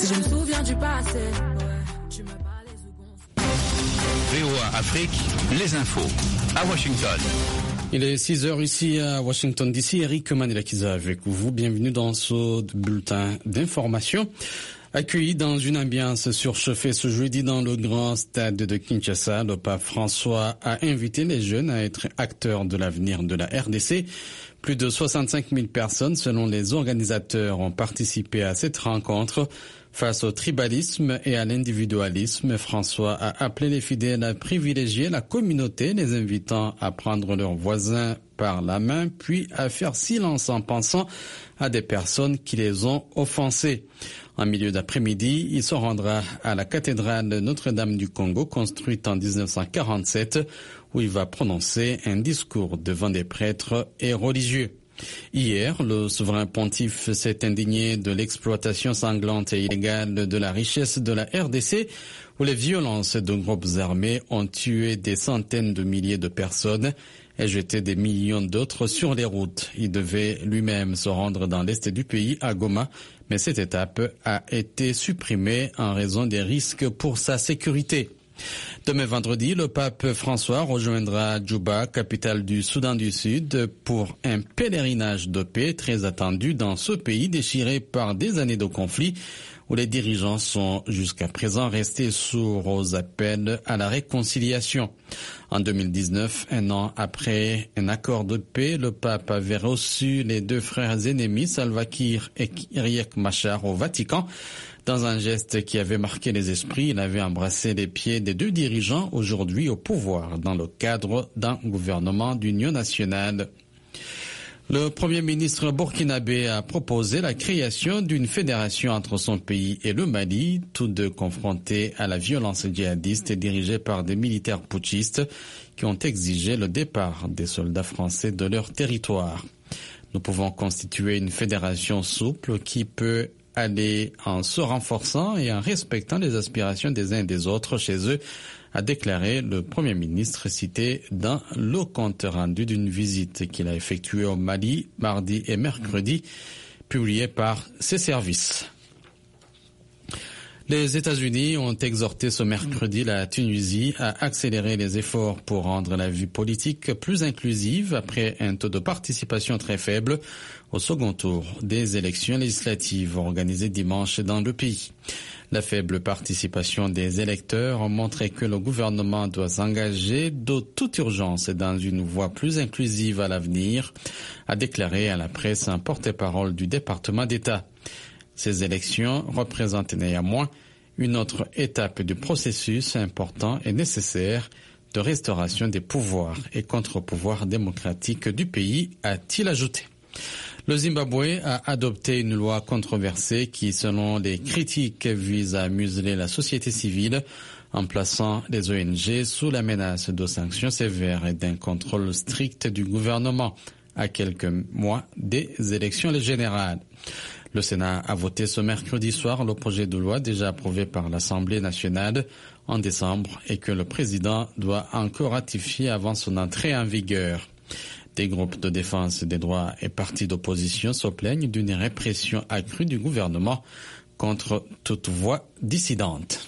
Si je me souviens du passé, ouais, tu me parlais VOA Afrique, les infos à Washington. Il est 6h ici à Washington DC. Eric Manilakiza avec vous. Bienvenue dans ce bulletin d'information. Accueilli dans une ambiance surchauffée ce jeudi dans le grand stade de Kinshasa, le pape François a invité les jeunes à être acteurs de l'avenir de la RDC. Plus de 65 000 personnes, selon les organisateurs, ont participé à cette rencontre. Face au tribalisme et à l'individualisme, François a appelé les fidèles à privilégier la communauté, les invitant à prendre leurs voisins par la main, puis à faire silence en pensant à des personnes qui les ont offensés. En milieu d'après-midi, il se rendra à la cathédrale Notre-Dame du Congo, construite en 1947, où il va prononcer un discours devant des prêtres et religieux. Hier, le souverain pontife s'est indigné de l'exploitation sanglante et illégale de la richesse de la RDC, où les violences de groupes armés ont tué des centaines de milliers de personnes et jeté des millions d'autres sur les routes. Il devait lui-même se rendre dans l'est du pays, à Goma, mais cette étape a été supprimée en raison des risques pour sa sécurité. Demain vendredi, le pape François rejoindra Djouba, capitale du Soudan du Sud, pour un pèlerinage de paix très attendu dans ce pays déchiré par des années de conflits où les dirigeants sont jusqu'à présent restés sourds aux appels à la réconciliation. En 2019, un an après un accord de paix, le pape avait reçu les deux frères ennemis, Salva Kiir et Riek Machar, au Vatican. Dans un geste qui avait marqué les esprits, il avait embrassé les pieds des deux dirigeants aujourd'hui au pouvoir dans le cadre d'un gouvernement d'union nationale. Le Premier ministre burkinabé a proposé la création d'une fédération entre son pays et le Mali, tous deux confrontés à la violence djihadiste dirigée par des militaires putschistes qui ont exigé le départ des soldats français de leur territoire. Nous pouvons constituer une fédération souple qui peut aller en se renforçant et en respectant les aspirations des uns et des autres chez eux, a déclaré le Premier ministre cité dans le compte rendu d'une visite qu'il a effectuée au Mali mardi et mercredi, publié par ses services. Les États-Unis ont exhorté ce mercredi la Tunisie à accélérer les efforts pour rendre la vie politique plus inclusive après un taux de participation très faible au second tour des élections législatives organisées dimanche dans le pays. La faible participation des électeurs a montré que le gouvernement doit s'engager de toute urgence dans une voie plus inclusive à l'avenir, a déclaré à la presse un porte-parole du département d'État. Ces élections représentent néanmoins une autre étape du processus important et nécessaire de restauration des pouvoirs et contre-pouvoirs démocratiques du pays, a-t-il ajouté. Le Zimbabwe a adopté une loi controversée qui, selon les critiques, vise à museler la société civile en plaçant les ONG sous la menace de sanctions sévères et d'un contrôle strict du gouvernement à quelques mois des élections générales. Le Sénat a voté ce mercredi soir le projet de loi déjà approuvé par l'Assemblée nationale en décembre et que le président doit encore ratifier avant son entrée en vigueur. Des groupes de défense des droits et partis d'opposition se plaignent d'une répression accrue du gouvernement contre toute voix dissidente.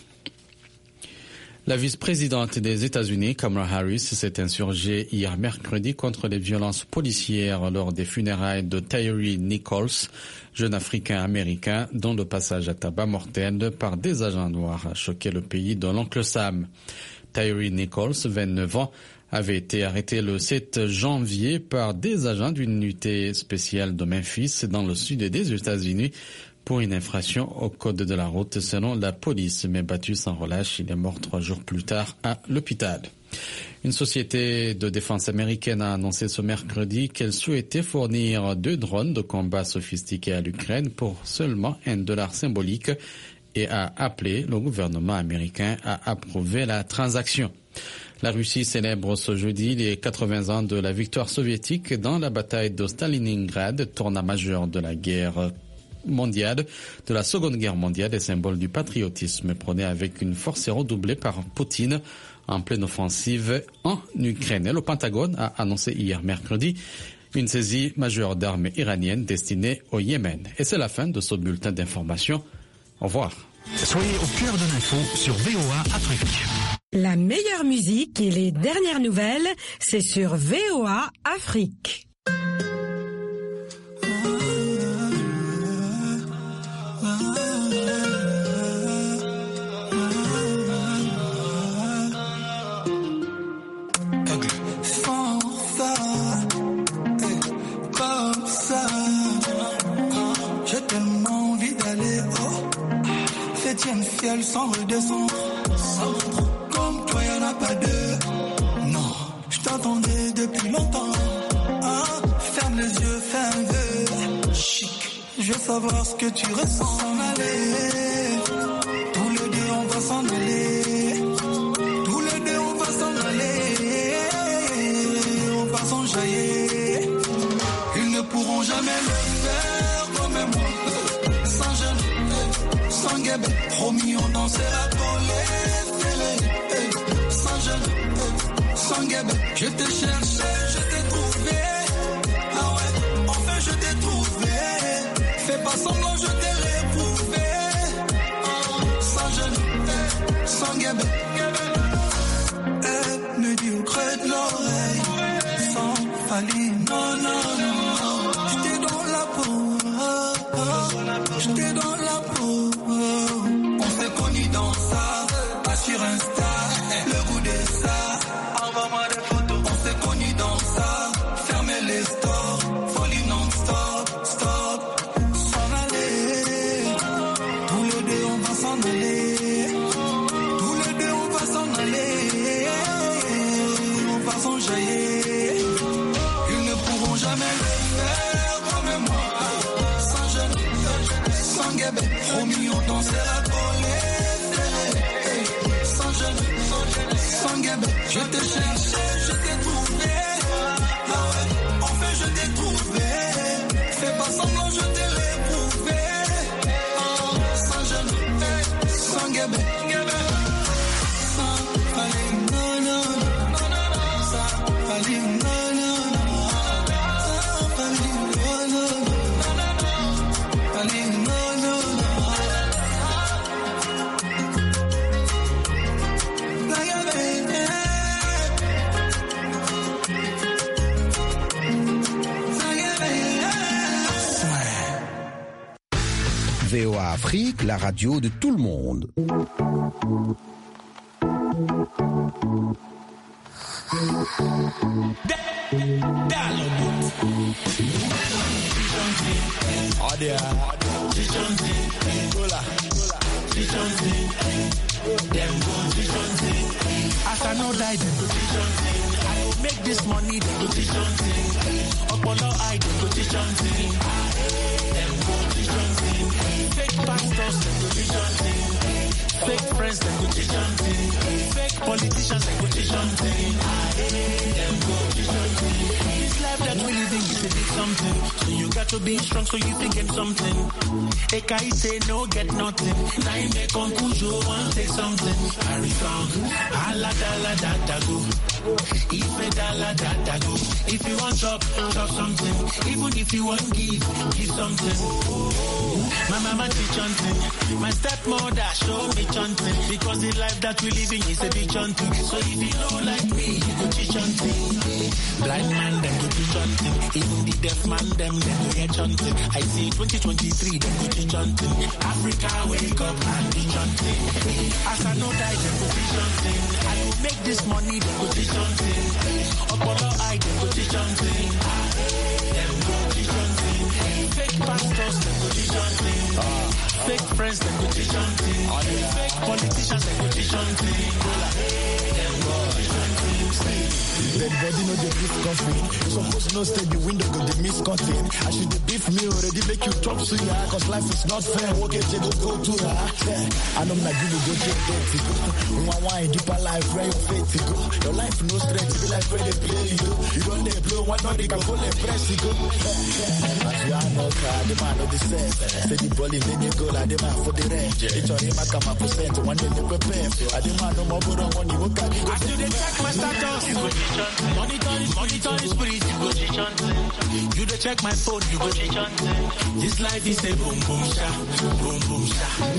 La vice-présidente des États-Unis, Kamala Harris, s'est insurgée hier mercredi contre les violences policières lors des funérailles de Tyre Nichols, jeune Africain-Américain dont le passage à tabac mortel par des agents noirs a choqué le pays de l'oncle Sam. Tyre Nichols, 29 ans, avait été arrêté le 7 janvier par des agents d'une unité spéciale de Memphis dans le sud des États-Unis pour une infraction au code de la route selon la police, mais battu sans relâche. Il est mort 3 jours plus tard à l'hôpital. Une société de défense américaine a annoncé ce mercredi qu'elle souhaitait fournir 2 drones de combat sophistiqués à l'Ukraine pour seulement $1 symbolique et a appelé le gouvernement américain à approuver la transaction. La Russie célèbre ce jeudi les 80 ans de la victoire soviétique dans la bataille de Stalingrad, tournant majeur de la guerre mondiale, de la Seconde Guerre mondiale et symbole du patriotisme prôné avec une force redoublée par Poutine en pleine offensive en Ukraine. Et le Pentagone a annoncé hier mercredi une saisie majeure d'armes iraniennes destinées au Yémen. Et c'est la fin de ce bulletin d'information. Au revoir. Soyez au cœur de l'info sur VOA Afrique. La meilleure musique et les dernières nouvelles, c'est sur VOA Afrique. Ciel sans redescendre, comme toi y'en a pas deux. Non, je t'attendais depuis longtemps. Ferme les yeux, fais un vœu. Chic, je veux savoir ce que tu ressens. S'en aller, tous les deux on va s'en aller. Tous les deux on va s'en aller. On va s'enjailler. Ils ne pourront jamais le faire comme moi. Sans gêne, sans guébé. Promis, on dansera pour les télés. Sans gêne, sans guébé. Je t'ai cherché, je t'ai trouvé. Ah ouais, enfin je t'ai trouvé. Fais pas semblant, je t'ai réprouvé. Sans gêne, sans guébé. Elle me dit au creux de l'oreille. Sans falir, non, non, non. J'étais dans la peau. J'étais dans la peau. Connu dans ça, pas sur Insta, le goût de ça, envoie-moi des photos. On s'est connu dans ça, fermez les stores, folie non-stop, stop, s'en aller. Tous les deux on va s'en aller, tous les deux on va s'en aller, on va s'enjailler. Ils ne pourront jamais le faire comme moi, sans gêne, sans guébé. Promis on dansera pour les je t'ai cherché, je t'ai trouvé. Ah ouais, enfin je t'ai trouvé. Fais pas semblant, je t'ai réprouvé. Sans gêne, sans guébé. Sans falir, non, non, non. Sans falir, non, non, non. Sans falir, non, non, non. Falir, non, non, non. VOA Afrique, la radio de tout le monde. As I know that I will make this money, the position thing. Apollo, I the position thing. Fake pastors, the position thing. Fake friends, the position thing. Fake politicians, the position thing. This life that we living is a big something. So you got to be strong so you can get something. Ekai say no, get nothing. Now you make Uncle Joe want take something. Harry found ala dala da go. Ife dala da go. If you want chop something. Even if you want give something. My mama teach something. My stepmother show me something. Because the life that we living is a big something. So if you know like me, you go teach something. Blind man, them go teach something. Even the deaf man, them go hear something. I see 2023, them go teach something. Africa, wake up and teach something. As I know that, them go teach something. I will make this money, them go teach something. Apollo, I, them go teach something. Them go teach something. Fake pastors, them go teach something. Fake friends, them go teach something. Fake politicians, them go teach something. Them go teach something. Dead body no dey beef coffee. Suppose no stay the window go dey miss cutting. I should dey beef me already make you talk to ya. Cause life is not fair. Work it go to her. I know like you go get dirty go. One wine deeper life where your faith to go. Your life no stress be like where they play you. You don't dey blow one not they can pull a press you go. As you are no car, the man of the set. Say the ball then you go like the man for the range. It's on him I come up percent. One day they prepare. I the man no more go on money. What can you go? After they check my status, you go monitor the spirit, you go teach something. You dey check my phone, you go teach something. This life is a boom boom sha, boom boom sha.